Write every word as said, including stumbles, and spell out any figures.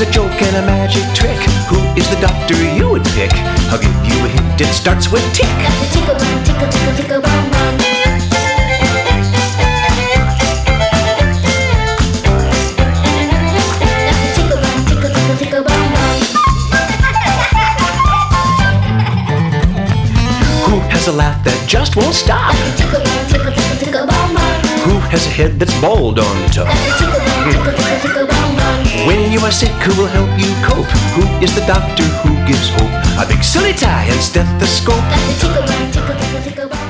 has a joke and a magic trick? Who is the doctor you would pick? I'll give you a hint, it starts with tick. Doctor Tickle Bum, tickle, tickle, tickle, bum, bum. Doctor Tickle Bum, tickle, tickle, tickle, bum, bum. Who has a laugh that just won't stop? Doctor Tickle Bum, tickle, tickle, tickle, bum, bum. Who has a head that's bald on top? Doctor Tickle Bum, tickle, tickle, tickle, bum, bum. When you are sick, who will help you cope? Who is the doctor who gives hope? A big silly tie and stethoscope. Doctor Tickle Bum, tickle, tickle, tickle, bum.